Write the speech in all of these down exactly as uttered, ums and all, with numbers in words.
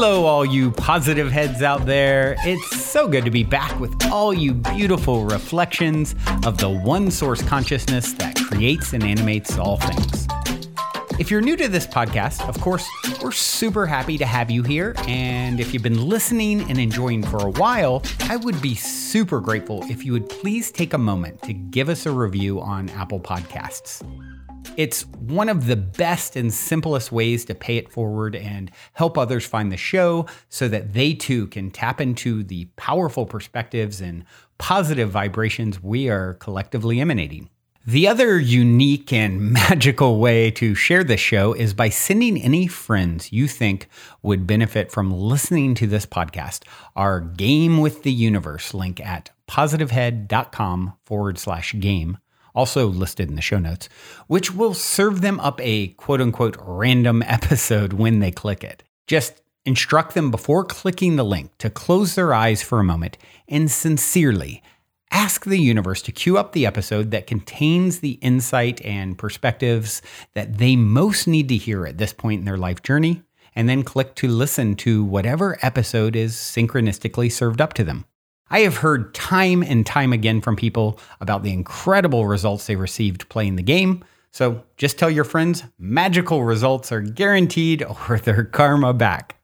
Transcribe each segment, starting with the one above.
Hello, all you positive heads out there. It's so good to be back with all you beautiful reflections of the one source consciousness that creates and animates all things. If you're new to this podcast, of course, we're super happy to have you here. And if you've been listening and enjoying for a while, I would be super grateful if you would please take a moment to give us a review on Apple Podcasts. It's one of the best and simplest ways to pay it forward and help others find the show so that they too can tap into the powerful perspectives and positive vibrations we are collectively emanating. The other unique and magical way to share this show is by sending any friends you think would benefit from listening to this podcast our Game with the Universe link at positivehead.com forward slash game. Also listed in the show notes, which will serve them up a quote-unquote random episode when they click it. Just instruct them before clicking the link to close their eyes for a moment and sincerely ask the universe to queue up the episode that contains the insight and perspectives that they most need to hear at this point in their life journey, and then click to listen to whatever episode is synchronistically served up to them. I have heard time and time again from people about the incredible results they received playing the game. So just tell your friends magical results are guaranteed or their karma back.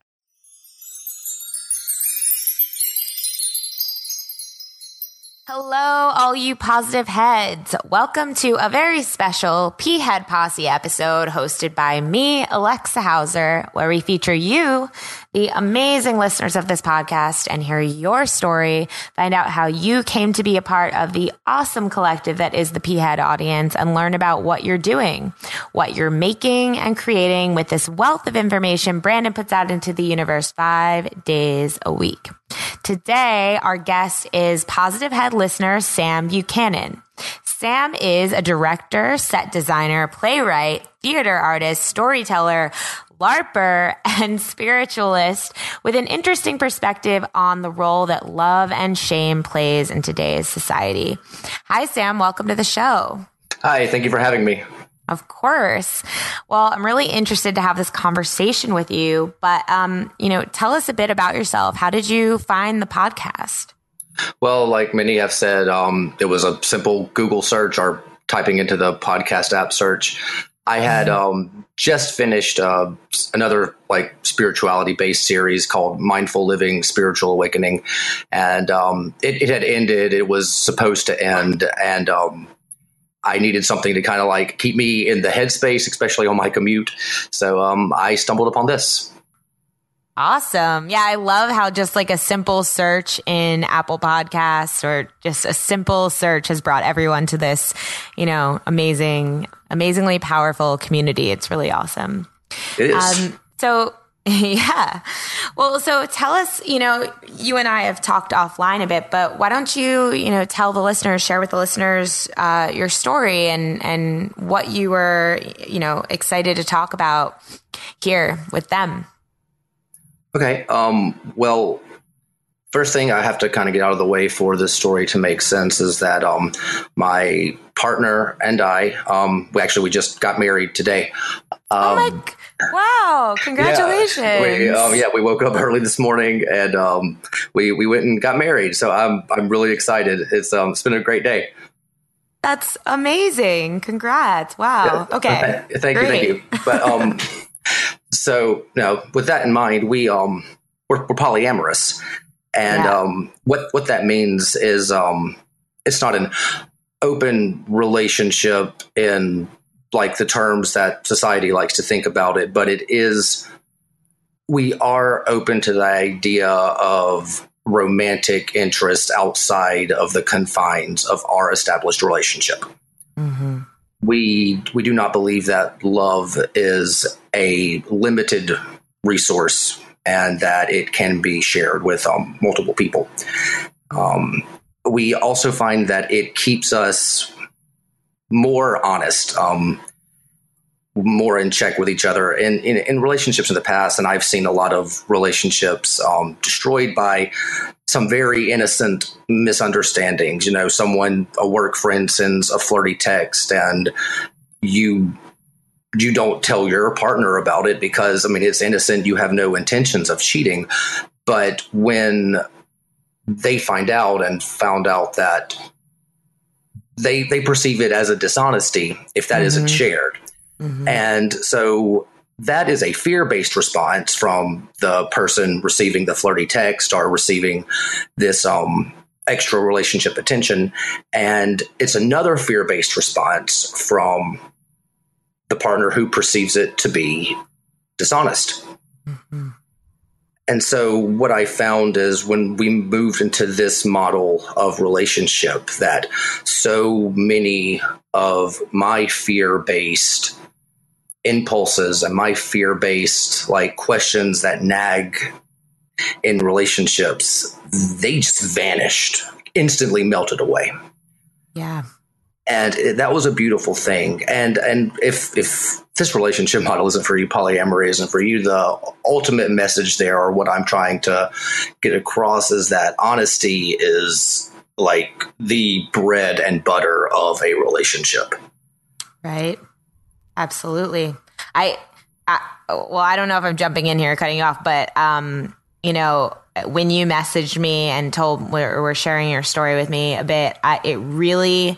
Hello, all you positive heads. Welcome to a very special P-Head Posse episode hosted by me, Alexa Hauser, where we feature you, the amazing listeners of this podcast, and hear your story, find out how you came to be a part of the awesome collective that is the P-Head audience, and learn about what you're doing, what you're making and creating with this wealth of information Brandon puts out into the universe five days a week. Today, our guest is Positive Head listener Sam Buchanan. Sam is a director, set designer, playwright, theater artist, storyteller, LARPer, and spiritualist with an interesting perspective on the role that love and shame plays in today's society. Hi, Sam. Welcome to the show. Hi. Thank you for having me. Of course. Well, I'm really interested to have this conversation with you, but, um, you know, tell us a bit about yourself. How did you find the podcast? Well, like many have said, um, it was a simple Google search or typing into the podcast app search. I had um, just finished uh, another like spirituality based series called Mindful Living, Spiritual Awakening. And um, it, it had ended. It was supposed to end. And um I needed something to kind of like keep me in the headspace, especially on my commute. So um, I stumbled upon this. Awesome. Yeah, I love how just like a simple search in Apple Podcasts or just a simple search has brought everyone to this, you know, amazing, amazingly powerful community. It's really awesome. It is. Um, so yeah. Well, so tell us, you know, you and I have talked offline a bit, but why don't you, you know, tell the listeners, share with the listeners uh, your story and, and what you were, you know, excited to talk about here with them. Okay. Um, well, first thing I have to kind of get out of the way for this story to make sense is that um, my partner and I, um, we actually, we just got married today. Um, oh my Wow. Congratulations. Yeah, we, um, yeah, we woke up early this morning and um, we, we went and got married. So I'm I'm really excited. It's um it's been a great day. That's amazing. Congrats. Wow. Okay. Uh, thank Great. you. Thank you. But um so you know, with that in mind, we um we're, we're polyamorous. And yeah. um what, what that means is um it's not an open relationship in like the terms that society likes to think about it, but it is, we are open to the idea of romantic interest outside of the confines of our established relationship. Mm-hmm. We, we do not believe that love is a limited resource and that it can be shared with um, multiple people. Um, we also find that it keeps us more honest, um, more in check with each other in, in, in relationships in the past. And I've seen a lot of relationships um, destroyed by some very innocent misunderstandings. You know, someone, a work friend sends a flirty text and you you don't tell your partner about it because, I mean, it's innocent. You have no intentions of cheating. But when they find out and found out that they they perceive it as a dishonesty if that mm-hmm. isn't shared. Mm-hmm. And so that is a fear-based response from the person receiving the flirty text or receiving this um, extra relationship attention. And it's another fear-based response from the partner who perceives it to be dishonest. Mm-hmm. And so what I found is when we moved into this model of relationship, that so many of my fear-based impulses and my fear-based like questions that nag in relationships, they just vanished, instantly melted away. Yeah. And it, that was a beautiful thing. And and if if this relationship model isn't for you, polyamory isn't for you, the ultimate message there, or what I'm trying to get across, is that honesty is like the bread and butter of a relationship. Right. Absolutely. I, I well, I don't know if I'm jumping in here, cutting you off, but um, you know, when you messaged me and told we're, we're sharing your story with me a bit, I, it really.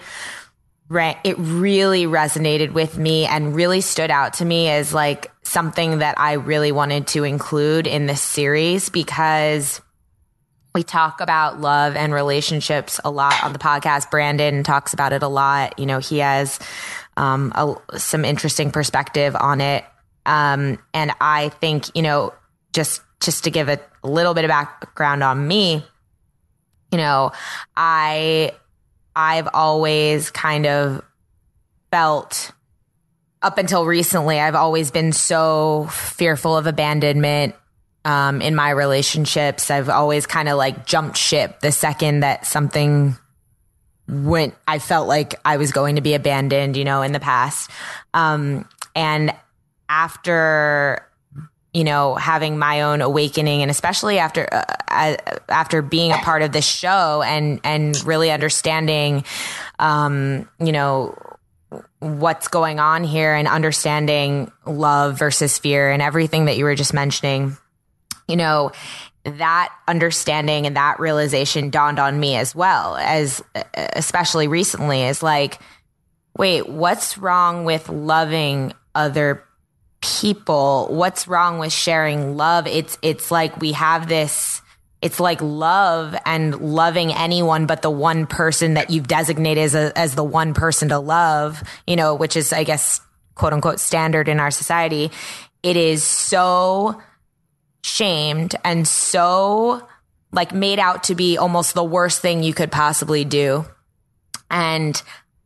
It really resonated with me and really stood out to me as like something that I really wanted to include in this series, because we talk about love and relationships a lot on the podcast. Brandon talks about it a lot. You know, he has um, a, some interesting perspective on it. Um, and I think, you know, just, just to give a little bit of background on me, you know, I... I've always kind of felt, up until recently, I've always been so fearful of abandonment um, in my relationships. I've always kind of like jumped ship the second that something went, I felt like I was going to be abandoned, you know, in the past. Um, and after you know, having my own awakening, and especially after uh, after being a part of this show and and really understanding, um, you know, what's going on here and understanding love versus fear and everything that you were just mentioning, you know, that understanding and that realization dawned on me as well, as especially recently, is like, wait, what's wrong with loving other people? people what's wrong with sharing love? It's it's like we have this, it's like love and loving anyone but the one person that you've designated as a, as the one person to love, you know, which is, I guess, quote unquote standard in our society. It is so shamed and so like made out to be almost the worst thing you could possibly do. And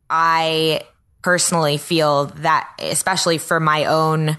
I personally feel that, especially for my own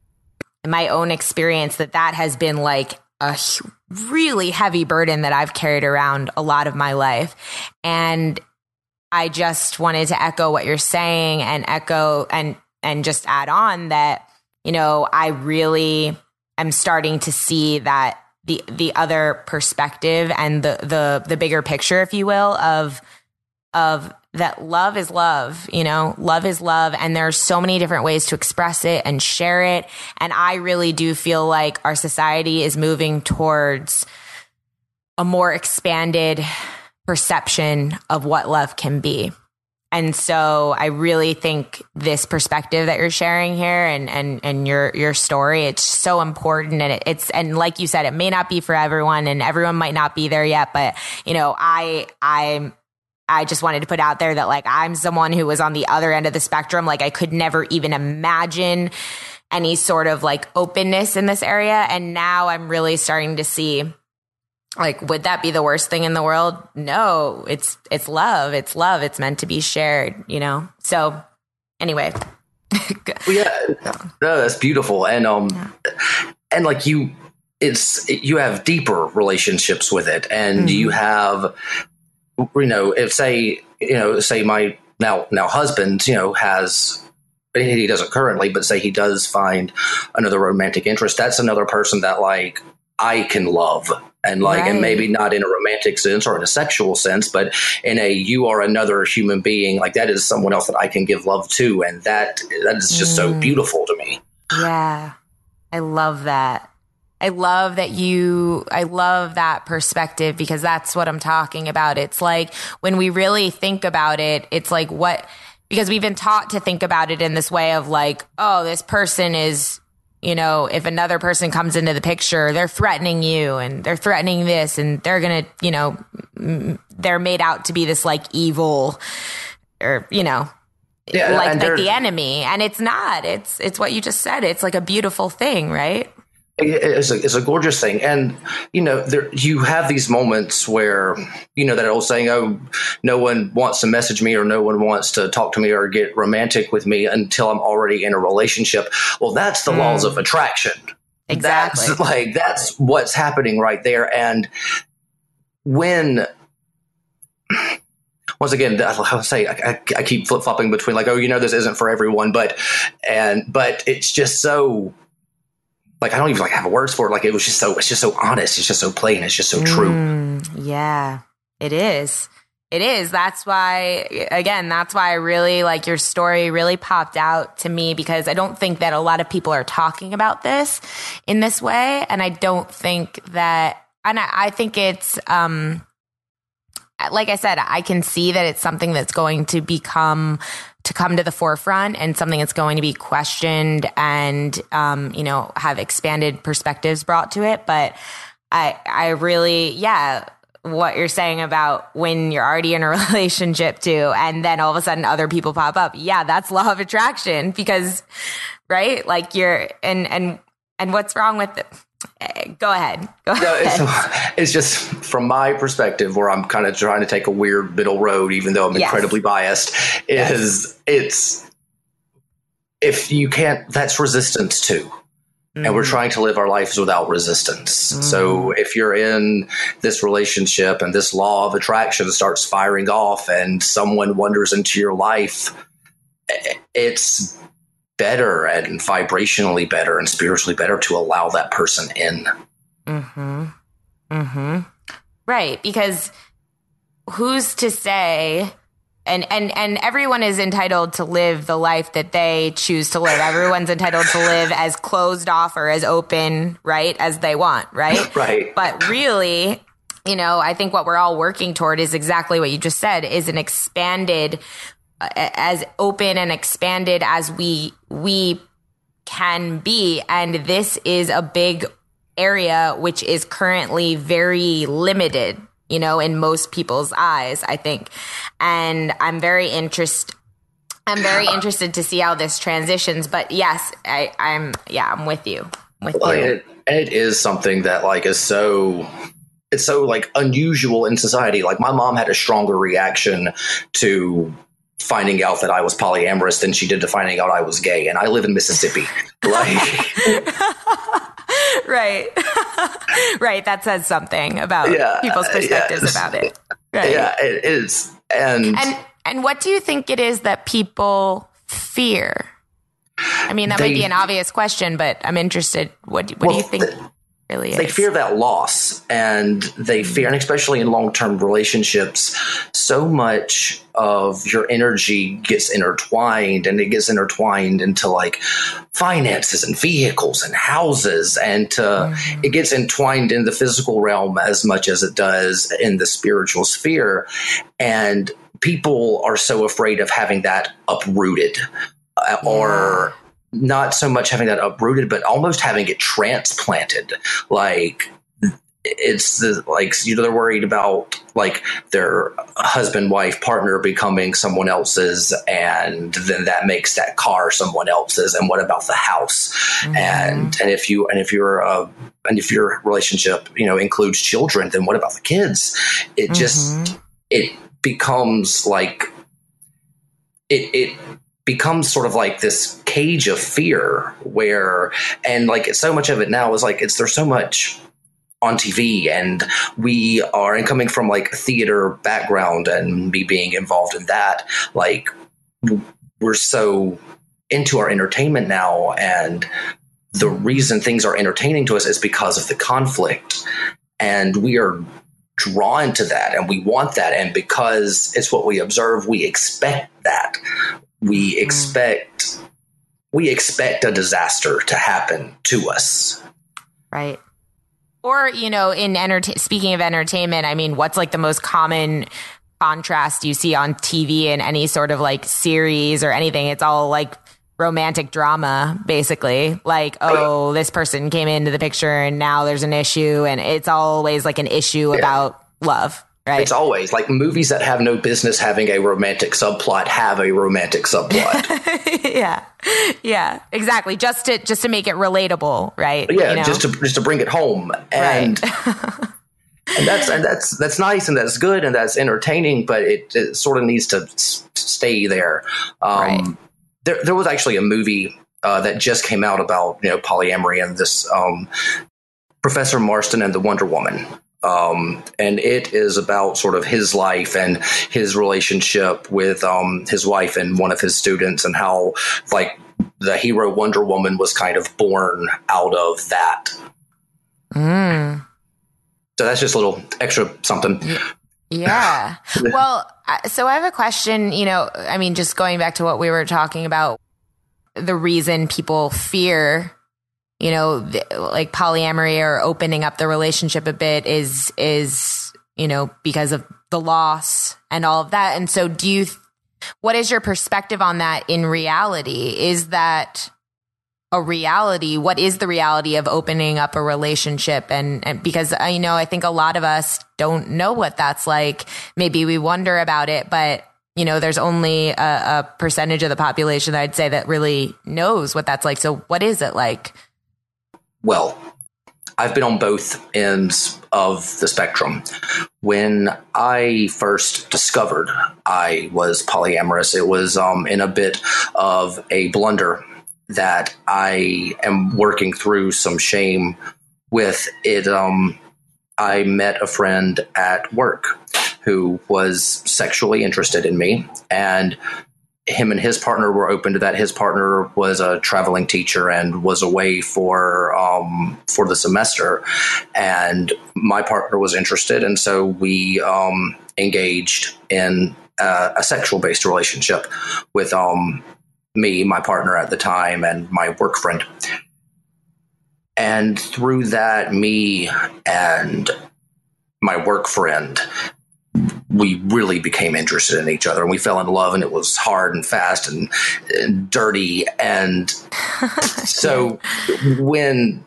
my own experience, that that has been like a really heavy burden that I've carried around a lot of my life. And I just wanted to echo what you're saying and echo and and just add on that, you know, I really am starting to see that the the other perspective and the the the bigger picture, if you will, of of that love is love, you know, love is love. And there's so many different ways to express it and share it. And I really do feel like our society is moving towards a more expanded perception of what love can be. And so I really think this perspective that you're sharing here and, and, and your, your story, it's so important. And it, it's, and like you said, it may not be for everyone and everyone might not be there yet, but you know, I, I'm, I just wanted to put out there that like, I'm someone who was on the other end of the spectrum. Like I could never even imagine any sort of like openness in this area. And now I'm really starting to see, like, would that be the worst thing in the world? No, it's, it's love. It's love. It's meant to be shared, you know? So anyway. Well, yeah, no, that's beautiful. And, um, yeah. and like you, it's, you have deeper relationships with it, and mm-hmm. you have, you know, if say, you know, say my now, now husband, you know, has, he doesn't currently, but say he does find another romantic interest. That's another person that like I can love And like, Right. and maybe not in a romantic sense or in a sexual sense, but in a, you are another human being. Like that is someone else that I can give love to. And that, that is just so beautiful to me. Yeah. I love that. I love that you, I love that perspective because that's what I'm talking about. It's like when we really think about it, it's like what, because we've been taught to think about it in this way of like, oh, this person is, you know, if another person comes into the picture, they're threatening you and they're threatening this and they're going to, you know, m- they're made out to be this like evil or, you know, Yeah, like, like the enemy. And it's not, it's, it's what you just said. It's like a beautiful thing, right? It's a, it's a gorgeous thing. And, you know, there, you have these moments where, you know, that old saying, oh, no one wants to message me or no one wants to talk to me or get romantic with me until I'm already in a relationship. Well, that's the mm. laws of attraction. Exactly. That's like, that's what's happening right there. And when, once again, I'll say, I, I keep flip flopping between like, oh, you know, this isn't for everyone, but, and, but it's just so, like, I don't even like have words for it. Like, it was just so, it's just so honest. It's just so plain. It's just so true. Mm, yeah, it is. It is. That's why, again, that's why I really like your story really popped out to me because I don't think that a lot of people are talking about this in this way. And I don't think that, and I, I think it's, um, like I said, I can see that it's something that's going to become to come to the forefront and something that's going to be questioned and, um, you know, have expanded perspectives brought to it. But I, I really, yeah, what you're saying about when you're already in a relationship too, and then all of a sudden other people pop up. Yeah, that's law of attraction because, right? Like you're, and, and, and what's wrong with it? Go ahead. Go ahead. No, it's, it's just from my perspective where I'm kind of trying to take a weird middle road, even though I'm yes. incredibly biased, is yes. it's, if you can't, that's resistance too. Mm-hmm. And we're trying to live our lives without resistance. Mm-hmm. So if you're in this relationship and this law of attraction starts firing off and someone wanders into your life, it's better and vibrationally better and spiritually better to allow that person in. Mm-hmm. Mm-hmm. Right. Because who's to say, and, and, and everyone is entitled to live the life that they choose to live. Everyone's entitled to live as closed off or as open, right, as they want, right? Right. But really, you know, I think what we're all working toward is exactly what you just said, is an expanded as open and expanded as we we can be. And this is a big area which is currently very limited, you know, in most people's eyes, I think. And I'm very interested I'm very interested to see how this transitions. But yes, I, I'm yeah, I'm with you. I'm with well, you. It, it is something that like is so it's so like unusual in society. Like my mom had a stronger reaction to finding out that I was polyamorous than she did to finding out I was gay. And I live in Mississippi. Like, right. Right. That says something about yeah, people's perspectives yeah, about it. Right. Yeah, it is. And, and, and what do you think it is that people fear? I mean, that they, might be an obvious question, but I'm interested. What, what well, do you think? The, Really they is. fear that loss, and they fear, and especially in long-term relationships, so much of your energy gets intertwined, and it gets intertwined into like finances and vehicles and houses, and to, mm-hmm. it gets entwined in the physical realm as much as it does in the spiritual sphere. And people are so afraid of having that uprooted uh, yeah. or not so much having that uprooted, but almost having it transplanted. Like it's the, like, you know, they're worried about like their husband, wife, partner becoming someone else's. And then that makes that car someone else's. And what about the house? Mm-hmm. And, and if you, and if you're, uh, and if your relationship, you know, includes children, then what about the kids? It mm-hmm. just, it becomes like it, it, becomes sort of like this cage of fear where, and like so much of it now is like, it's, there's so much on T V, and we are, and coming from like a theater background and me being involved in that, like we're so into our entertainment now. And the reason things are entertaining to us is because of the conflict. and we are drawn to that, and we want that. And because it's what we observe, we expect that. We expect, mm. we expect a disaster to happen to us. Right. Or, you know, in entertain, speaking of entertainment, I mean, what's like the most common contrast you see on T V in any sort of like series or anything? It's all like romantic drama, basically. Like, oh, this person came into the picture and now there's an issue, and it's always like an issue yeah. about love, right? It's always like movies that have no business having a romantic subplot have a romantic subplot. yeah. Yeah, exactly. Just to just to make it relatable, right? Yeah, you know? just to just to bring it home. And right. and that's and that's that's nice and that's good and that's entertaining, but it, it sort of needs to s- stay there. Um right. There, there was actually a movie uh, that just came out about, you know, polyamory and this um, Professor Marston and the Wonder Woman. Um, and it is about sort of his life and his relationship with um, his wife and one of his students, and how like the hero Wonder Woman was kind of born out of that. Mm. So that's just a little extra something. Yeah. Well, so I have a question, you know, I mean, just going back to what we were talking about, the reason people fear, you know, the, like polyamory or opening up the relationship a bit is, is, you know, because of the loss and all of that. And so do you, what is your perspective on that in reality? Is that a reality? What is the reality of opening up a relationship? And, and because I know, I think a lot of us don't know what that's like. Maybe we wonder about it, but you know, there's only a, a percentage of the population that I'd say that really knows what that's like. So what is it like? Well, I've been on both ends of the spectrum. When I first discovered I was polyamorous, it was um, in a bit of a blunder that I am working through some shame with it. Um, I met a friend at work who was sexually interested in me, and him and his partner were open to that. His partner was a traveling teacher and was away for um, for the semester, and my partner was interested, and so we um, engaged in uh, a sexual-based relationship with um, me, my partner at the time, and my work friend. And through that, me and my work friend, we really became interested in each other, and we fell in love, and it was hard and fast and, and dirty. And so when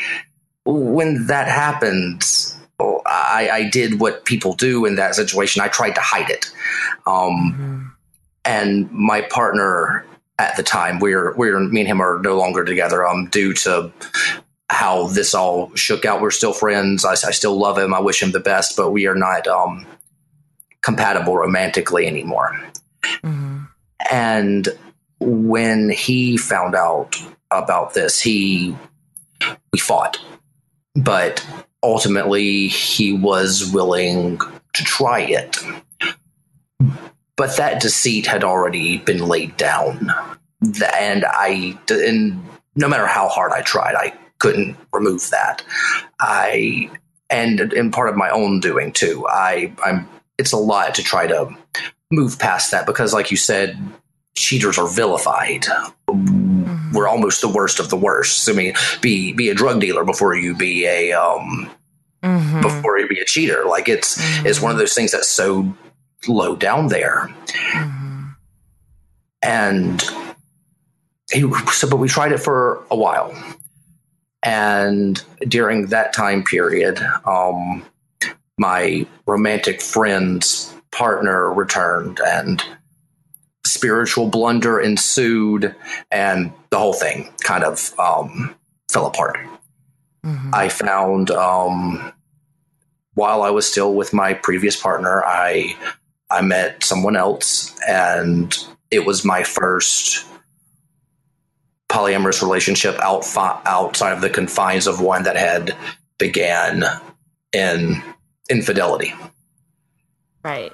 when that happened, I, I did what people do in that situation. I tried to hide it. Um, mm-hmm. And my partner at the time, we're we're me and him are no longer together um, due to how this all shook out. We're still friends. I, I still love him. I wish him the best, but we are not um, compatible romantically anymore. Mm-hmm. And when he found out about this, he we fought, but ultimately he was willing to try it. But that deceit had already been laid down, and I, and no matter how hard I tried, I couldn't remove that. I, and and part of my own doing too. I, I'm. It's a lot to try to move past that because, like you said, cheaters are vilified. Mm-hmm. We're almost the worst of the worst. I mean, be be a drug dealer before you be a um, mm-hmm. before you be a cheater. Like it's mm-hmm. it's one of those things that's so low down there. Mm-hmm. And he, so, but we tried it for a while. And during that time period, um, my romantic friend's partner returned, and spiritual blunder ensued, and the whole thing kind of um, fell apart. Mm-hmm. I found, um, while I was still with my previous partner, I I met someone else, and it was my first polyamorous relationship out, outside of the confines of one that had began in infidelity. Right.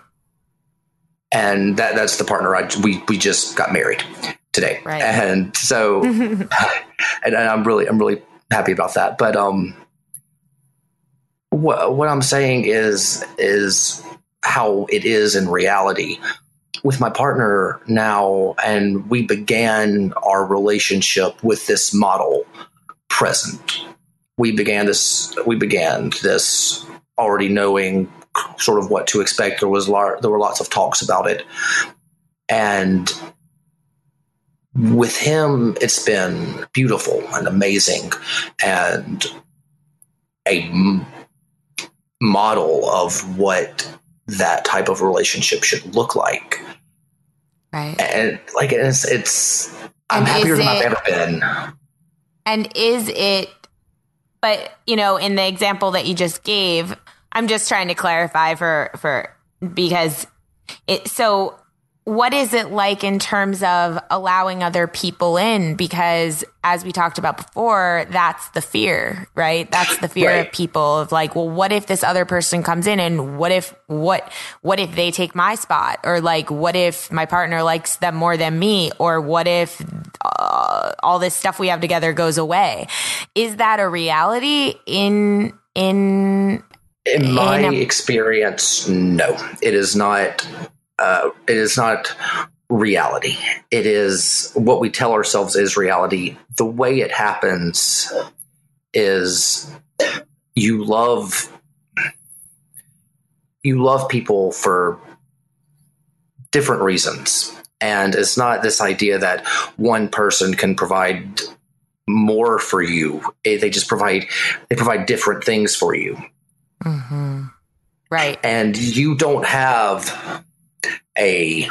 And that that's the partner I we we just got married today. Right. And so and, and I'm really I'm really happy about that. But um what, what I'm saying is is how it is in reality with my partner now, and we began our relationship with this model present. We began this. We began this already knowing sort of what to expect. There was lar- there were lots of talks about it, and with him, it's been beautiful and amazing, and a m- model of what that type of relationship should look like. Right. And like it's, it's I'm And happier is than I've it- ever been. And is it, but, you know, in the example that you just gave, I'm just trying to clarify for, for, because it, so what is it like in terms of allowing other people in? Because as we talked about before, that's the fear, right? That's the fear Right. of people of like, well, what if this other person comes in and what if, what, what if they take my spot? Or like, what if my partner likes them more than me? Or what if uh, all this stuff we have together goes away? Is that a reality in, in, In my in a- experience, no, it is not. Uh, it is not reality. It is what we tell ourselves is reality. The way it happens is you love you love people for different reasons, and it's not this idea that one person can provide more for you. They just provide they provide different things for you. Mm-hmm. Right. And you don't have a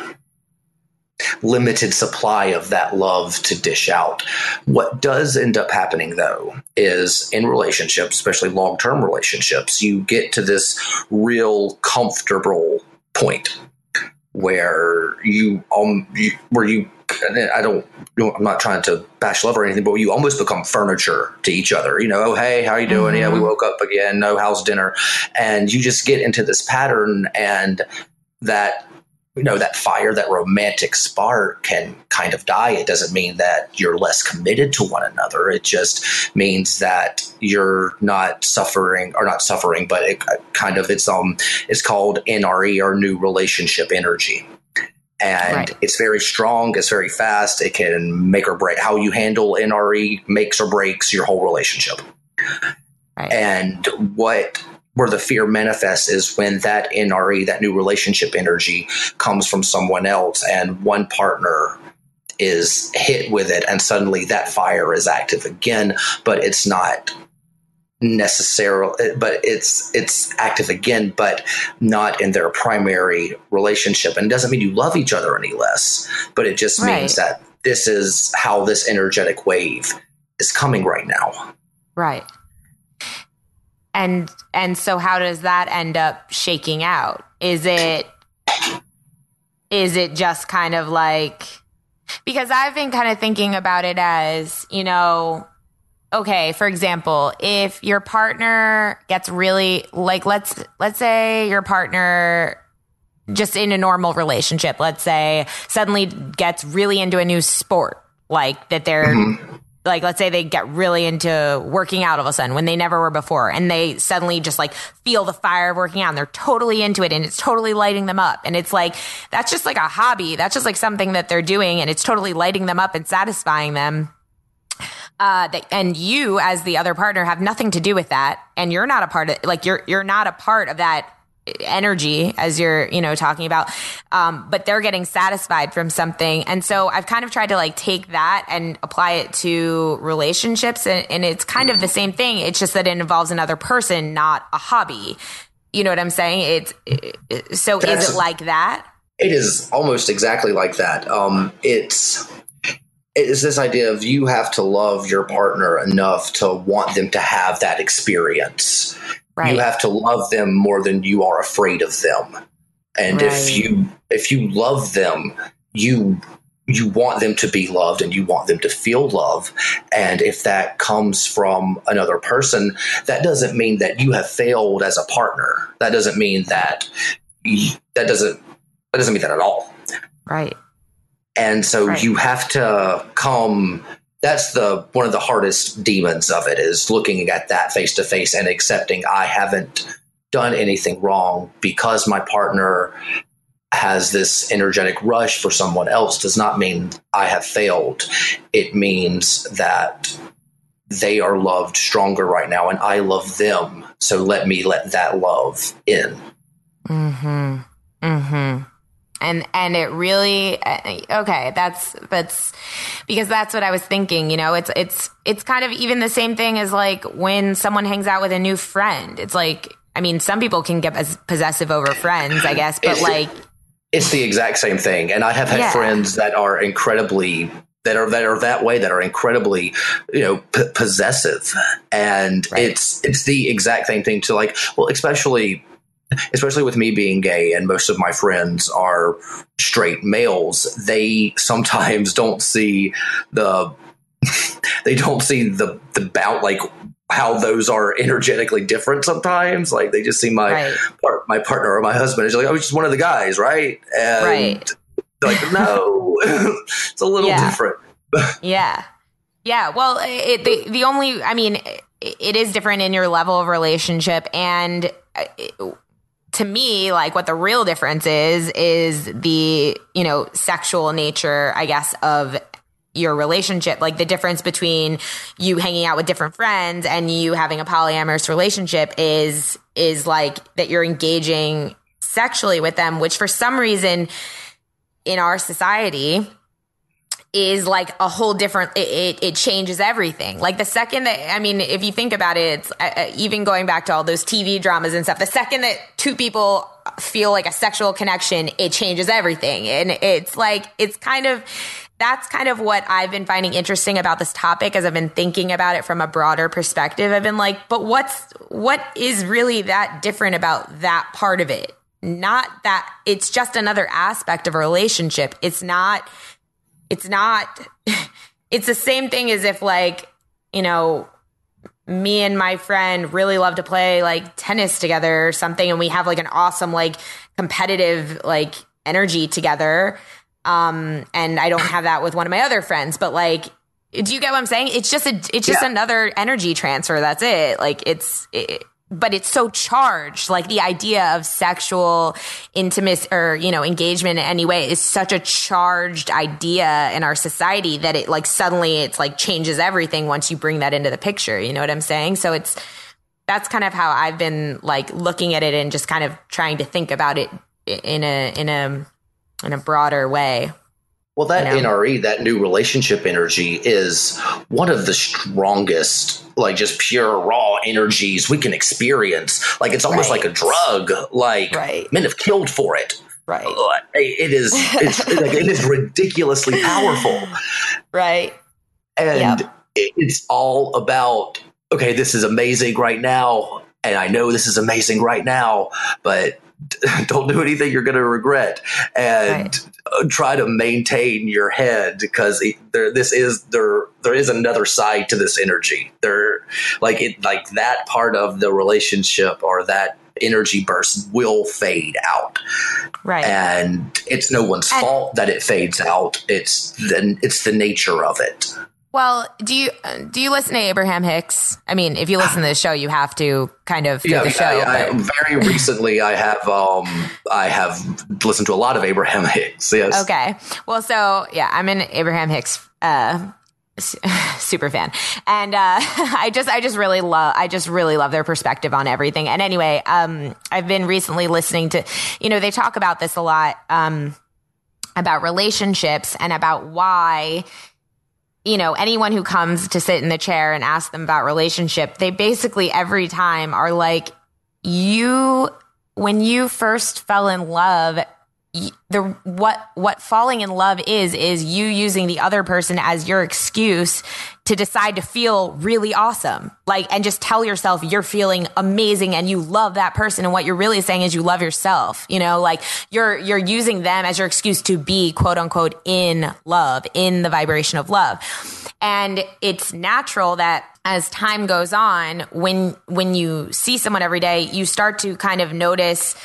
limited supply of that love to dish out. What does end up happening, though, is in relationships, especially long-term relationships, you get to this real comfortable point where you, um, you where you, I don't, I'm not trying to bash love or anything, but you almost become furniture to each other. You know, oh, hey, how you doing? Mm-hmm. Yeah, we woke up again. No, how's dinner? And you just get into this pattern, and that, you know, that fire, that romantic spark can kind of die. It doesn't mean that you're less committed to one another. It just means that you're not suffering or not suffering, but it kind of, it's, um, it's called N R E, or new relationship energy. And right. It's very strong. It's very fast. It can make or break. How you handle N R E makes or breaks your whole relationship. Right. And what, where the fear manifests is when that N R E, that new relationship energy, comes from someone else, and one partner is hit with it, and suddenly that fire is active again, but it's not necessarily, but it's it's active again, but not in their primary relationship. And it doesn't mean you love each other any less, but it just right. means that this is how this energetic wave is coming right now. Right. And and so how does that end up shaking out? Is it is it just kind of like, because I've been kind of thinking about it as, you know, okay, for example, if your partner gets really, like, let's let's say your partner just in a normal relationship, let's say, suddenly gets really into a new sport, like that they're mm-hmm. like, let's say they get really into working out all of a sudden when they never were before, and they suddenly just like feel the fire of working out, and they're totally into it, and it's totally lighting them up. And it's like, that's just like a hobby. That's just like something that they're doing, and it's totally lighting them up and satisfying them. Uh, that, and you as the other partner have nothing to do with that. And you're not a part of, like, you're, you're not a part of that energy, as you're, you know, talking about, um, but they're getting satisfied from something. And so I've kind of tried to like take that and apply it to relationships, and, and it's kind of the same thing. It's just that it involves another person, not a hobby. You know what I'm saying? It's it, so That's, is it like that? It is almost exactly like that. Um, it's, it's this idea of you have to love your partner enough to want them to have that experience. Right. You have to love them more than you are afraid of them. And right. if you if you love them, you you want them to be loved, and you want them to feel love. And if that comes from another person, that doesn't mean that you have failed as a partner. That doesn't mean that that doesn't that doesn't mean that at all. Right. And so right. you have to come that's the one of the hardest demons of it, is looking at that face to face and accepting I haven't done anything wrong. Because my partner has this energetic rush for someone else does not mean I have failed. It means that they are loved stronger right now and I love them. So let me let that love in. Mm-hmm. Mm-hmm. And, and it really, okay, that's, that's because that's what I was thinking, you know, it's, it's, it's kind of even the same thing as like when someone hangs out with a new friend. It's like, I mean, some people can get possessive over friends, I guess, but it's, like, it's the exact same thing. And I have had yeah. friends that are incredibly that are that are that way, that are incredibly, you know, p- possessive. And right. it's it's the exact same thing to like, well, especially especially with me being gay and most of my friends are straight males, they sometimes don't see the they don't see the the bout like how those are energetically different sometimes. Like they just see my right. part, my partner or my husband is like, oh, he's just one of the guys, right? And right. they're like, no, it's a little yeah. different. yeah. Yeah. Well, it, the, the only, I mean, it is different in your level of relationship. And it, to me, like what the real difference is, is the, you know, sexual nature, I guess, of your relationship. Like the difference between you hanging out with different friends and you having a polyamorous relationship is, is like that you're engaging sexually with them, which for some reason in our society is like a whole different, it, it, it changes everything. Like the second that, I mean, if you think about it, it's uh, even going back to all those T V dramas and stuff, the second that two people feel like a sexual connection, it changes everything. And it's like, it's kind of, that's kind of what I've been finding interesting about this topic as I've been thinking about it from a broader perspective. I've been like, but what's, what is really that different about that part of it? Not that it's just another aspect of a relationship. It's not, it's not, it's the same thing as if like, you know, me and my friend really love to play like tennis together or something. And we have like an awesome, like competitive, like energy together. Um, and I don't have that with one of my other friends, but like, do you get what I'm saying? It's just a, it's just yeah. another energy transfer. That's it. Like it's, it, but it's so charged. Like the idea of sexual intimacy or, you know, engagement in any way is such a charged idea in our society that it like suddenly it's like changes everything once you bring that into the picture. You know what I'm saying? So it's, that's kind of how I've been like looking at it and just kind of trying to think about it in a, in a, in a broader way. Well, that you know? N R E, that new relationship energy, is one of the strongest, like just pure raw energies we can experience. Like it's almost right. like a drug. Like right. men have killed for it. Right. It is. It's like, it is ridiculously powerful. Right. And yep. it's all about, okay, this is amazing right now, and I know this is amazing right now, but don't do anything you're going to regret, and right. try to maintain your head, because it, there, this is there. There is another side to this energy. There, like it, like that part of the relationship or that energy burst will fade out, right? And it's no one's and, fault that it fades out. It's the it's the nature of it. Well, do you do you listen to Abraham Hicks? I mean, if you listen to the show, you have to kind of through yeah, the show. I, I, very recently, I have um, I have listened to a lot of Abraham Hicks. Yes. Okay. Well, so yeah, I'm an Abraham Hicks uh, super fan, and uh, I just I just really love I just really love their perspective on everything. And anyway, um, I've been recently listening to, you know, they talk about this a lot, um, about relationships and about why, you know, anyone who comes to sit in the chair and ask them about relationship, they basically every time are like, you, when you first fell in love, the, what, what falling in love is, is you using the other person as your excuse to decide to feel really awesome. Like, and just tell yourself you're feeling amazing and you love that person. And what you're really saying is you love yourself, you know, like you're, you're using them as your excuse to be quote unquote in love, in the vibration of love. And it's natural that as time goes on, when, when you see someone every day, you start to kind of notice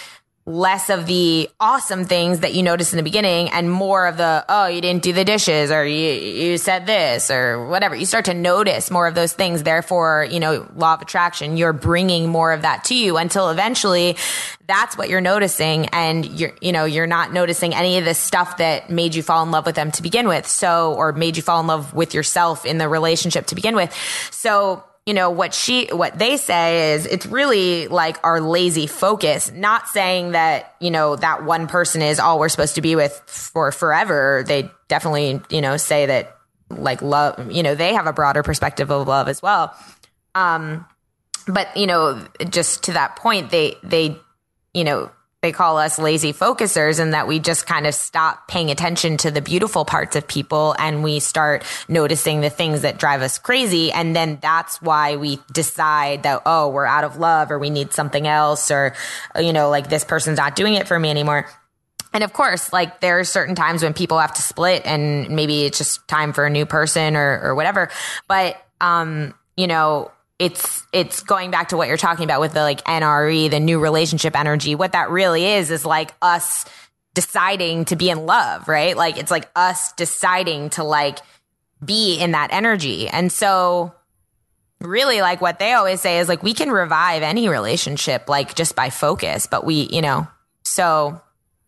less of the awesome things that you noticed in the beginning and more of the, oh, you didn't do the dishes or you, you said this or whatever. You start to notice more of those things. Therefore, you know, law of attraction, you're bringing more of that to you until eventually that's what you're noticing. And you're, you know, you're not noticing any of the stuff that made you fall in love with them to begin with. So, or made you fall in love with yourself in the relationship to begin with. So, you know, what she, what they say is it's really like our lazy focus, not saying that, you know, that one person is all we're supposed to be with for forever. They definitely, you know, say that like love, you know, they have a broader perspective of love as well. Um, but, you know, just to that point, they, they, you know, they call us lazy focusers and that we just kind of stop paying attention to the beautiful parts of people and we start noticing the things that drive us crazy. And then that's why we decide that, oh, we're out of love or we need something else or, you know, like this person's not doing it for me anymore. And of course, like there are certain times when people have to split and maybe it's just time for a new person or, or whatever. But, um, you know, It's it's going back to what you're talking about with the like N R E, the new relationship energy. What that really is is like us deciding to be in love, right? Like it's like us deciding to like be in that energy. And so really like what they always say is like we can revive any relationship like just by focus, but we, you know, so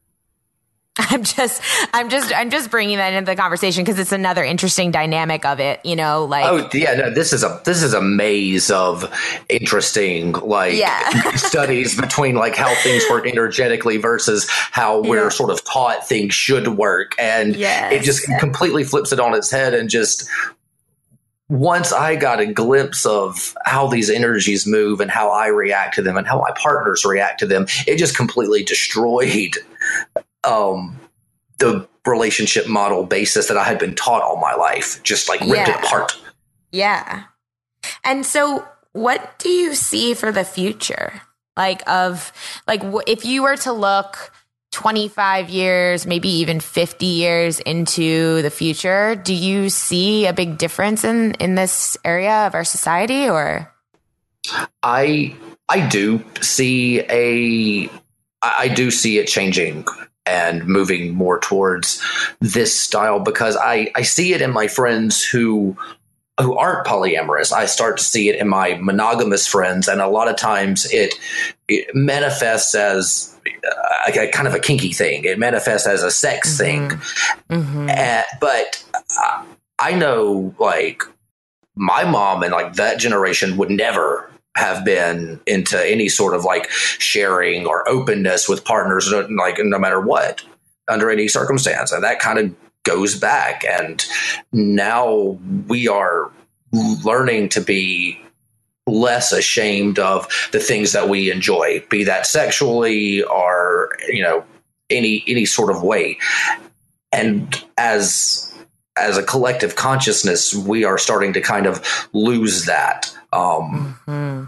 I'm just, I'm just, I'm just bringing that into the conversation because it's another interesting dynamic of it, you know, like. Oh yeah, no, this is a, this is a maze of interesting, like yeah. studies between like how things work energetically versus how we're yeah. sort of taught things should work. And yes. it just completely flips it on its head. And just once I got a glimpse of how these energies move and how I react to them and how my partners react to them, it just completely destroyed um, the relationship model basis that I had been taught all my life, just like ripped yeah. it apart. Yeah. And so what do you see for the future? Like of like, w- if you were to look twenty-five years, maybe even fifty years into the future, do you see a big difference in, in this area of our society or? I, I do see a, I do see it changing and moving more towards this style because I, I see it in my friends who who aren't polyamorous. I start to see it in my monogamous friends, and a lot of times it, it manifests as a, a kind of a kinky thing. It manifests as a sex mm-hmm. thing. Mm-hmm. And, but I, I know, like, my mom and like that generation would never have been into any sort of like sharing or openness with partners, like no matter what, under any circumstance. And that kind of goes back. And now we are learning to be less ashamed of the things that we enjoy, be that sexually or, you know, any, any sort of way. And as, as a collective consciousness, we are starting to kind of lose that. Um, mm-hmm.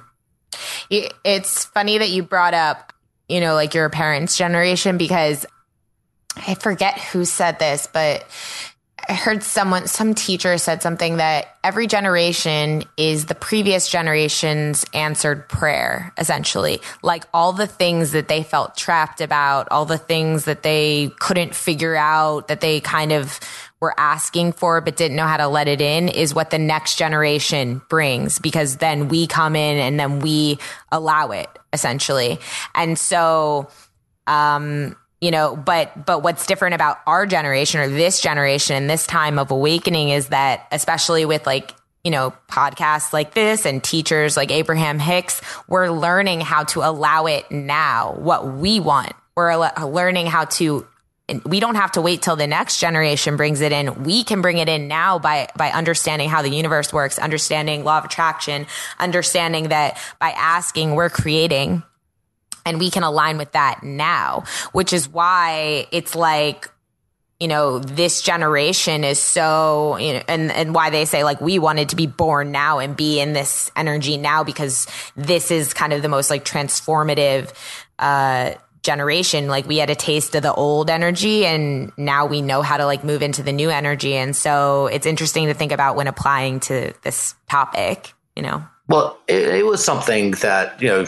It's funny that you brought up, you know, like your parents' generation, because I forget who said this, but I heard someone, some teacher said something that every generation is the previous generation's answered prayer, essentially. Like all the things that they felt trapped about, all the things that they couldn't figure out, that they kind of were asking for but didn't know how to let it in, is what the next generation brings, because then we come in and then we allow it, essentially. And so, um, you know, but, but what's different about our generation or this generation, this time of awakening, is that, especially with like, you know, podcasts like this and teachers like Abraham Hicks, we're learning how to allow it now, what we want. We're al- learning how to, we don't have to wait till the next generation brings it in. We can bring it in now by, by understanding how the universe works, understanding law of attraction, understanding that by asking, we're creating. And we can align with that now, which is why it's like, you know, this generation is so, you know, and, and why they say like we wanted to be born now and be in this energy now, because this is kind of the most like transformative uh, generation. Like we had a taste of the old energy and now we know how to like move into the new energy. And so it's interesting to think about when applying to this topic, you know. Well, it, it was something that, you know,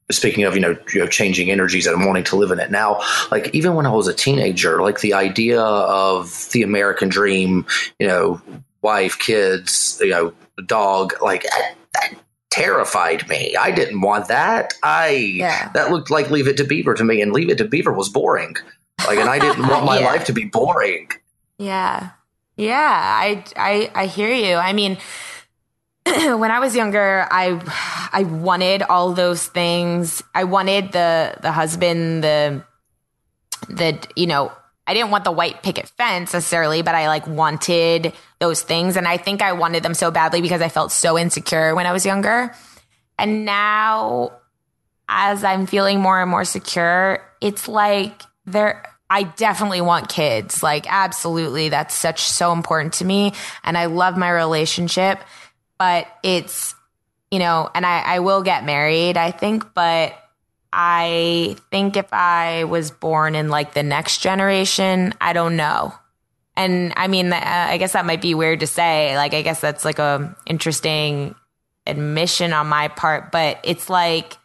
speaking of, you know, you know, changing energies and wanting to live in it now, like even when I was a teenager, like the idea of the American dream, you know, wife, kids, you know, dog, like that, that terrified me. I didn't want that. I, yeah. that looked like Leave It to Beaver to me, and Leave It to Beaver was boring. Like, and I didn't want my yeah. life to be boring. Yeah. Yeah. I, I, I hear you. I mean, when I was younger, I I wanted all those things. I wanted the the husband, the the you know, I didn't want the white picket fence necessarily, but I like wanted those things, and I think I wanted them so badly because I felt so insecure when I was younger. And now, as I'm feeling more and more secure, it's like there. I definitely want kids. Like, absolutely, that's such so important to me, and I love my relationship. But it's, you know, and I, I will get married, I think, but I think if I was born in like the next generation, I don't know. And I mean, uh, I guess that might be weird to say. Like, I guess that's like a interesting admission on my part, but it's like,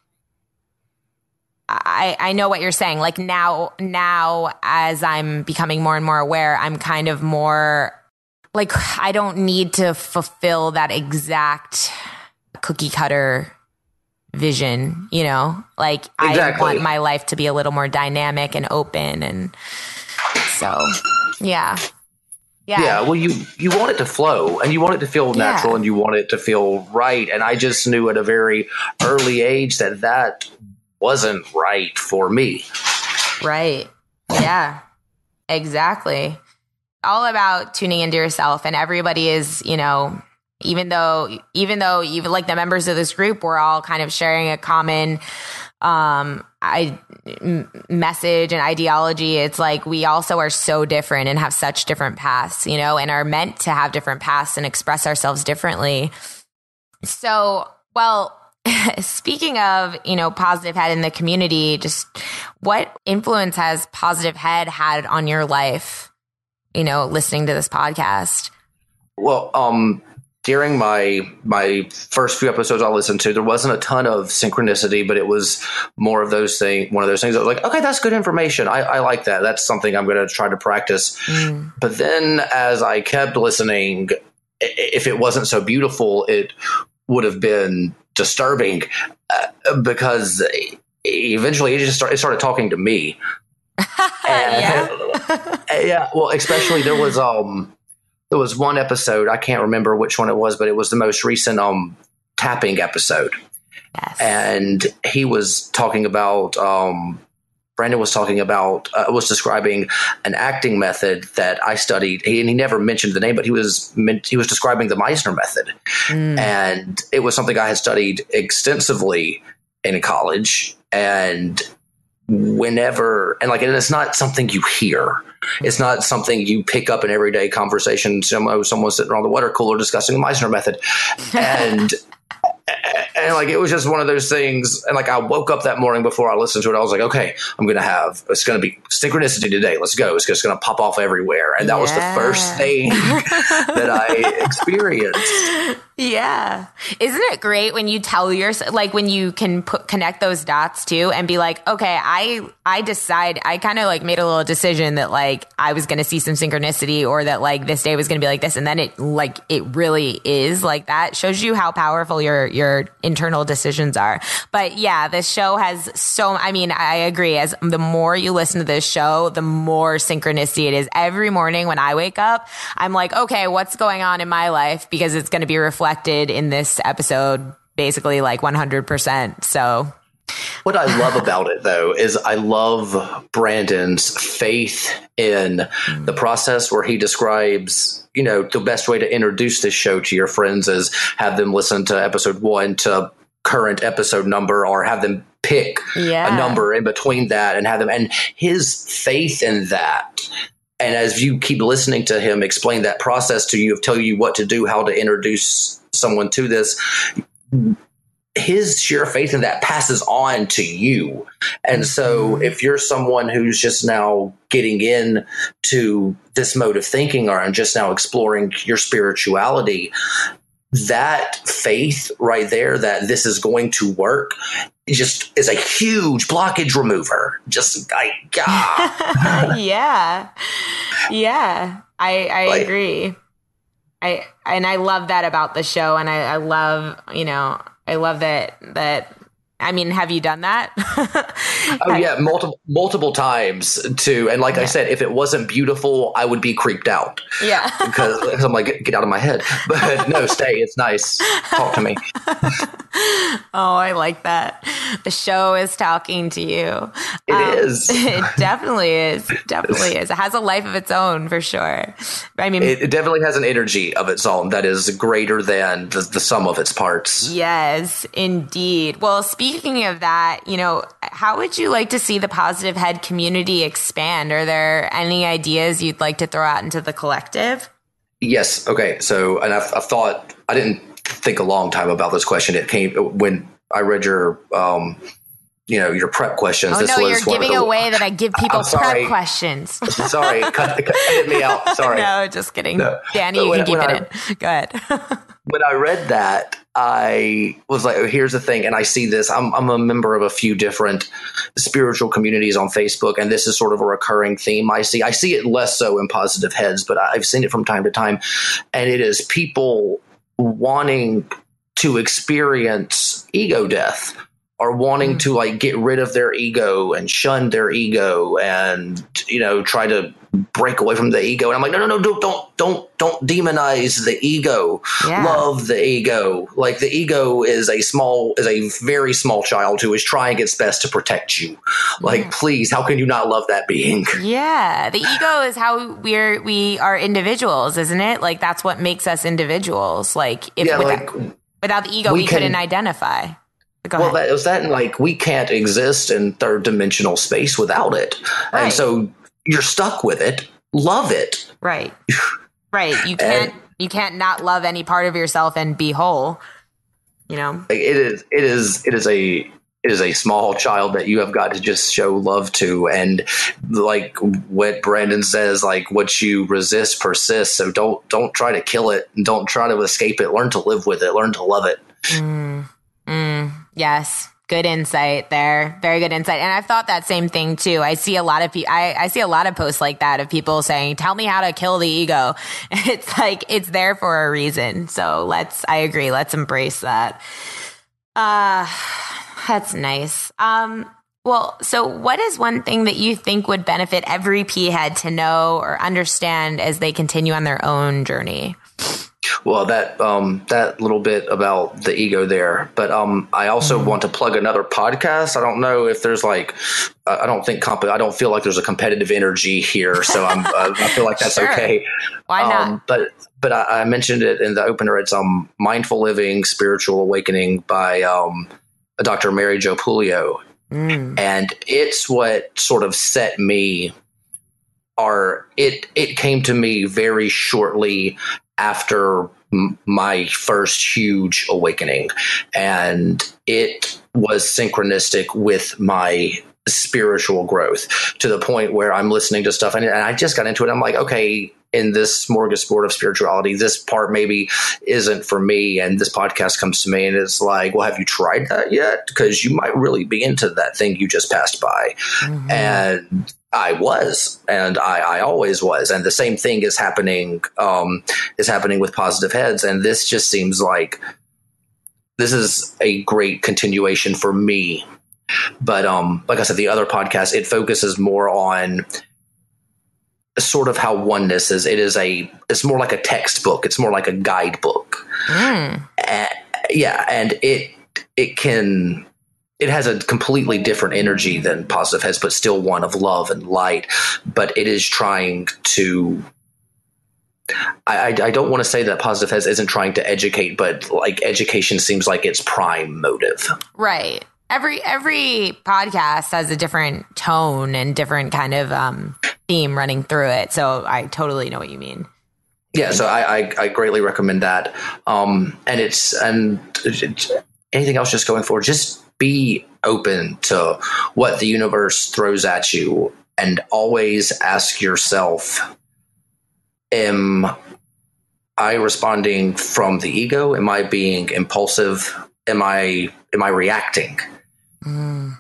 I, I know what you're saying. Like now, now as I'm becoming more and more aware, I'm kind of more like, I don't need to fulfill that exact cookie cutter vision, you know, like exactly. I want my life to be a little more dynamic and open. And so, yeah. Yeah. Yeah. Well, you, you want it to flow, and you want it to feel natural, yeah. and you want it to feel right. And I just knew at a very early age that that wasn't right for me. Right. Yeah, exactly. All about tuning into yourself, and everybody is, you know, even though, even though even like the members of this group, we're all kind of sharing a common um, I, m- message and ideology. It's like we also are so different and have such different paths, you know, and are meant to have different paths and express ourselves differently. So, well, speaking of, you know, Positive Head in the community, just what influence has Positive Head had on your life? You know, listening to this podcast? Well, um, during my my first few episodes I listened to, there wasn't a ton of synchronicity, but it was more of those things. One of those things I was like, okay, that's good information. I, I like that. That's something I'm going to try to practice. Mm. But then as I kept listening, if it wasn't so beautiful, it would have been disturbing uh, because eventually it just started, it started talking to me. And, yeah. yeah. Well, especially there was um there was one episode, I can't remember which one it was, but it was the most recent um tapping episode. Yes. And he was talking about um Brandon was talking about uh, was describing an acting method that I studied. He, and he never mentioned the name, but he was meant, he was describing the Meisner method, mm. and it was something I had studied extensively in college. And whenever, and like, and it's not something you hear. It's not something you pick up in everyday conversation. Someone, someone sitting around the water cooler discussing the Meisner method. And, and like, it was just one of those things. And like, I woke up that morning before I listened to it. I was like, okay, I'm going to have, it's going to be synchronicity today. Let's go. It's just going to pop off everywhere. And that yeah. was the first thing that I experienced. Yeah. Isn't it great when you tell yourself, like when you can put, connect those dots too and be like, okay, I, I decide, I kind of like made a little decision that like I was going to see some synchronicity, or that like this day was going to be like this. And then it like, it really is like that. Shows you how powerful your, your internal decisions are. But yeah, this show has so, I mean, I agree. As the more you listen to this show, the more synchronicity it is. Every morning when I wake up, I'm like, okay, what's going on in my life? Because it's going to be reflected in this episode, basically like one hundred percent. So what I love about it though is I love Brandon's faith in mm. the process, where he describes, you know, the best way to introduce this show to your friends is have them listen to episode one to current episode number, or have them pick yeah. a number in between that and have them, and his faith in that. And as you keep listening to him explain that process to you, tell you what to do, how to introduce someone to this, his sheer faith in that passes on to you. And so if you're someone who's just now getting in to this mode of thinking, or just now exploring your spirituality, that faith right there, that this is going to work, just is a huge blockage remover. Just like, God. yeah. Yeah. I, I like, agree. I, and I love that about the show. And I, I love, you know, I love that, that, I mean, have you done that? oh yeah, multiple multiple times too. And like yeah. I said, if it wasn't beautiful, I would be creeped out. Yeah, because, because I'm like, get, get out of my head. But no, stay. It's nice. Talk to me. Oh, I like that. The show is talking to you. It um, is. It definitely is. It definitely is. It has a life of its own for sure. I mean, it, it definitely has an energy of its own that is greater than the, the sum of its parts. Yes, indeed. Well, speaking Speaking of that, you know, how would you like to see the Positive Head community expand? Are there any ideas you'd like to throw out into the collective? Yes. Okay. So, and I've, I've thought, I didn't think a long time about this question. It came when I read your, um, you know, your prep questions. Oh, this no, was you're giving the, away that I give people prep questions. Sorry. Cut, cut, cut me out. Sorry. No, just kidding. No. Danny, but you when, can keep it I, in. Go ahead. When I read that, I was like, oh, here's the thing. And I see this. I'm, I'm a member of a few different spiritual communities on Facebook, and this is sort of a recurring theme I see. I see it less so in Positive Heads, but I've seen it from time to time. And it is people wanting to experience ego death, or wanting mm. to like get rid of their ego and shun their ego and, you know, try to break away from the ego. And I'm like, no, no, no, don't, don't, don't, don't demonize the ego. Yeah. Love the ego. Like the ego is a small, is a very small child who is trying its best to protect you. Like, yeah. please, how can you not love that being? Yeah. The ego is how we're, we are individuals, isn't it? Like that's what makes us individuals. Like if yeah, without, like, without the ego, we, we can, couldn't identify. Go well, ahead. that was that, and like we can't exist in third dimensional space without it, right. And so you're stuck with it. Love it, right? Right. You can't. And you can't not love any part of yourself and be whole. You know, it is. It is. It is a. It is a small child that you have got to just show love to, and like what Brandon says, like what you resist persists. So don't don't try to kill it, and don't try to escape it. Learn to live with it. Learn to love it. Mm. Mm, yes. Good insight there. Very good insight. And I've thought that same thing too. I see a lot of people, I, I see a lot of posts like that of people saying, tell me how to kill the ego. It's like, it's there for a reason. So let's, I agree. Let's embrace that. Uh, that's nice. Um, well, so what is one thing that you think would benefit every P head to know or understand as they continue on their own journey? Well, that um, that little bit about the ego there, but um, I also mm-hmm. want to plug another podcast. I don't know if there's like, uh, I don't think comp- I don't feel like there's a competitive energy here, so I'm uh, I feel like that's sure. okay. Why not? Um, but but I, I mentioned it in the opener. It's um Mindful Living, Spiritual Awakening by um Doctor Mary Jo Puleo, mm. and it's what sort of set me. Or it it came to me very shortly after m- my first huge awakening, and it was synchronistic with my spiritual growth to the point where I'm listening to stuff and, and I just got into it. I'm like, okay, in this smorgasbord of spirituality, this part maybe isn't for me. And this podcast comes to me and it's like, well, have you tried that yet? Because you might really be into that thing you just passed by. Mm-hmm. And I was, and I, I always was. And the same thing is happening, um, is happening with Positive Heads. And this just seems like this is a great continuation for me. But um, like I said, the other podcast, it focuses more on sort of how oneness is. It is a, it's more like a textbook. It's more like a guidebook. Mm. Uh, yeah. And it, it can, it has a completely different energy than Positive Heads, but still one of love and light. But it is trying to, I, I, I don't want to say that Positive Heads isn't trying to educate, but like education seems like its prime motive. Right. Every every podcast has a different tone and different kind of um, theme running through it. So I totally know what you mean. Yeah, so I, I, I greatly recommend that. Um, and it's and it's, anything else just going forward, just be open to what the universe throws at you, and always ask yourself, am I responding from the ego? Am I being impulsive? Am I am I reacting?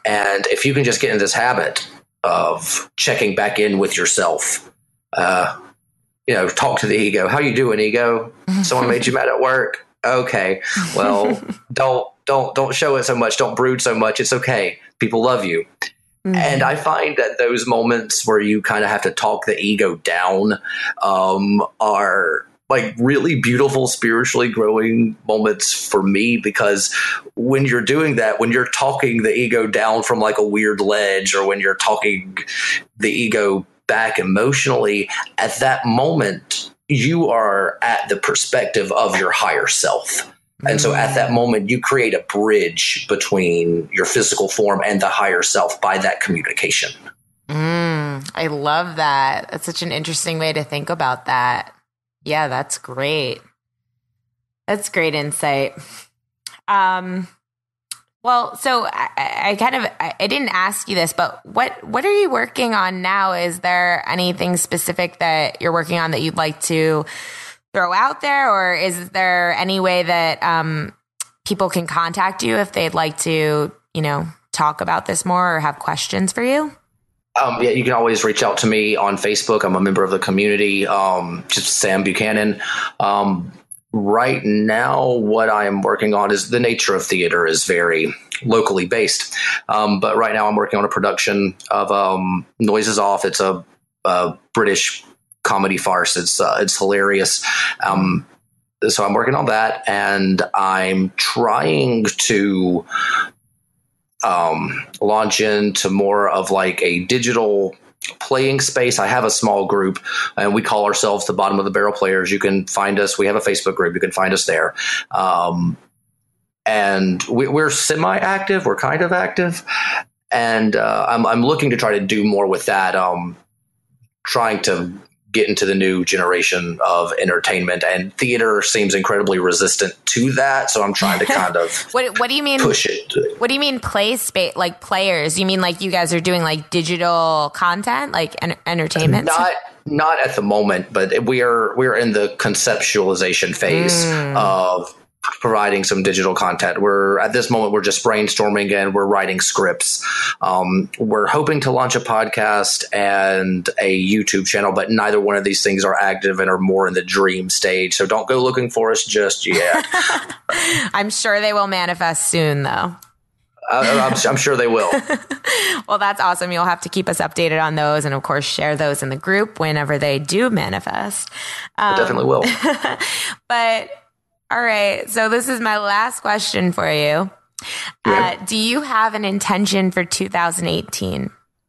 And if you can just get in this habit of checking back in with yourself, uh, you know, talk to the ego. How you doing, ego? Someone made you mad at work? Okay. Well, don't, don't, don't show it so much. Don't brood so much. It's okay. People love you. Mm-hmm. And I find that those moments where you kind of have to talk the ego down um, are like really beautiful, spiritually growing moments for me, because when you're doing that, when you're talking the ego down from like a weird ledge, or when you're talking the ego back emotionally, at that moment, you are at the perspective of your higher self. And so at that moment, you create a bridge between your physical form and the higher self by that communication. Mm, I love that. That's such an interesting way to think about that. Yeah, that's great. That's great insight. Um, well, so I, I kind of, I, I didn't ask you this, but what, what are you working on now? Is there anything specific that you're working on that you'd like to throw out there? Or is there any way that um, people can contact you if they'd like to, you know, talk about this more or have questions for you? Um, yeah, you can always reach out to me on Facebook. I'm a member of the community, um, just Sam Buchanan. Um, right now, what I am working on is the nature of theater is very locally based. Um, but right now I'm working on a production of um, Noises Off. It's a, a British comedy farce. It's uh, it's hilarious. Um, so I'm working on that, and I'm trying to um, launch into more of like a digital playing space. I have a small group, and we call ourselves the Bottom of the Barrel Players. You can find us. We have a Facebook group. You can find us there. Um, and we, we're semi-active. We're kind of active, and uh, I'm I'm looking to try to do more with that. Um, trying to get into the new generation of entertainment, and theater seems incredibly resistant to that. So I'm trying to kind of what What do you mean push it? What do you mean play space, like players? You mean like you guys are doing like digital content, like en- entertainment? Not not at the moment, but we are we're in the conceptualization phase mm. of providing some digital content. We're at this moment, we're just brainstorming and we're writing scripts. Um, we're hoping to launch a podcast and a YouTube channel, but neither one of these things are active and are more in the dream stage. So don't go looking for us just yet. I'm sure they will manifest soon, though. I, I'm, I'm sure they will. Well, that's awesome. You'll have to keep us updated on those, and of course, share those in the group whenever they do manifest. Um, I definitely will. But all right. So this is my last question for you. Yeah. Uh, do you have an intention for two thousand eighteen?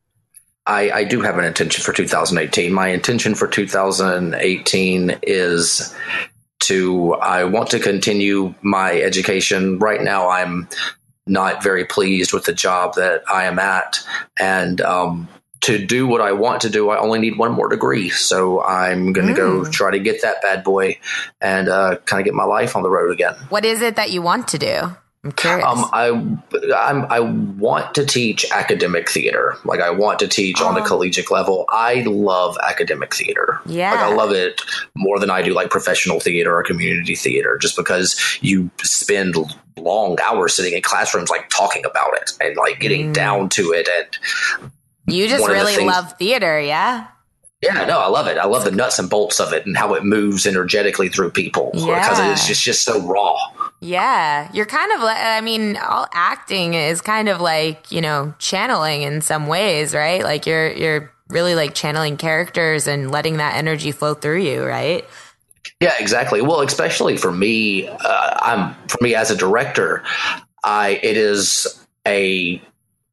I, I do have an intention for two thousand eighteen. My intention for two thousand eighteen is to, I want to continue my education. Right now, I'm not very pleased with the job that I am at. And um, to do what I want to do, I only need one more degree. So I'm going to mm. go try to get that bad boy and uh, kind of get my life on the road again. What is it that you want to do? I'm curious. Um, I I'm, I want to teach academic theater. Like I want to teach oh. on the collegiate level. I love academic theater. Yeah, like I love it more than I do like professional theater or community theater. Just because you spend long hours sitting in classrooms, like talking about it and like getting mm. down to it. And you just really things, love theater, yeah. Yeah, no, I love it. I love the nuts and bolts of it and how it moves energetically through people yeah. because it's just just so raw. Yeah, you're kind of like, I mean, all acting is kind of like, you know, channeling in some ways, right? Like you're you're really like channeling characters and letting that energy flow through you, right? Yeah, exactly. Well, especially for me, uh, I'm for me as a director, I it is a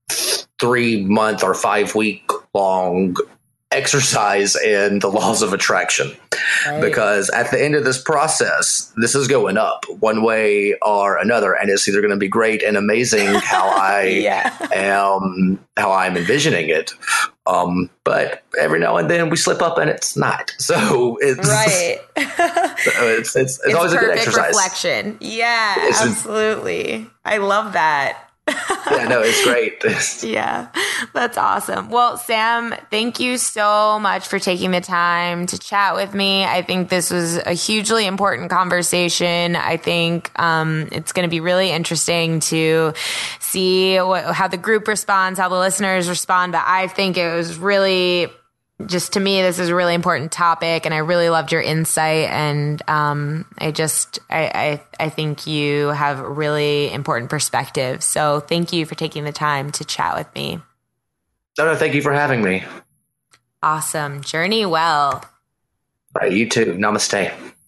three month or five week long exercise in the laws of attraction. Right. Because at the end of this process, this is going up one way or another, and it's either going to be great and amazing how I yeah. am, how I'm envisioning it. Um, but every now and then we slip up and it's not. So it's right. so it's, it's, it's, it's always a good exercise. Reflection. Yeah, it's absolutely. A, I love that. Yeah, no, it's great. Yeah, that's awesome. Well, Sam, thank you so much for taking the time to chat with me. I think this was a hugely important conversation. I think um, it's going to be really interesting to see what, how the group responds, how the listeners respond. But I think it was really, just to me, this is a really important topic, and I really loved your insight. And um, I just, I, I, I think you have really important perspective. So thank you for taking the time to chat with me. No, no, thank you for having me. Awesome. Journey well. All right, you too. Namaste.